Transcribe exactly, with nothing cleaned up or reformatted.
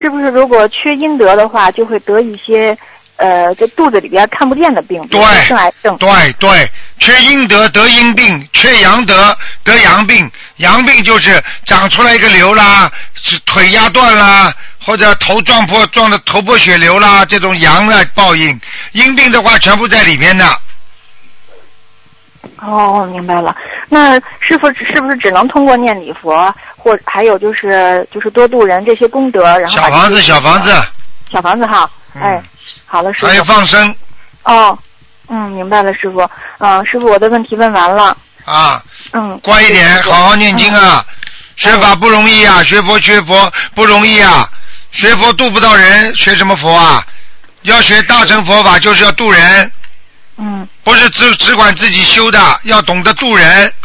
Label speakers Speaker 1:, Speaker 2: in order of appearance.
Speaker 1: 是不是如果缺阴德的话，就会得一些呃，这肚子里边看不见的病，
Speaker 2: 对，
Speaker 1: 生癌症。
Speaker 2: 对对，缺阴德得阴病，缺阳德得阳病。阳病就是长出来一个瘤啦，是腿压断啦，或者头撞破撞的头破血流啦，这种阳的报应。阴病的话，全部在里面的。
Speaker 1: 哦，明白了。那师傅是不是只能通过念礼佛，或还有就是就是多度人这些功德，然后
Speaker 2: 小房子，小房子，
Speaker 1: 小房子哈，
Speaker 2: 嗯、
Speaker 1: 哎，好了，师傅。
Speaker 2: 还有放生。
Speaker 1: 哦，嗯，明白了，师傅。嗯、呃，师傅，我的问题问完了。
Speaker 2: 啊。
Speaker 1: 嗯。
Speaker 2: 乖一点，好好念经啊！嗯、学法不容易啊，学佛学佛不容易啊，学佛度不到人，学什么佛啊？要学大乘佛法，就是要度人。
Speaker 1: 嗯，
Speaker 2: 不是只只管自己修的，要懂得度人。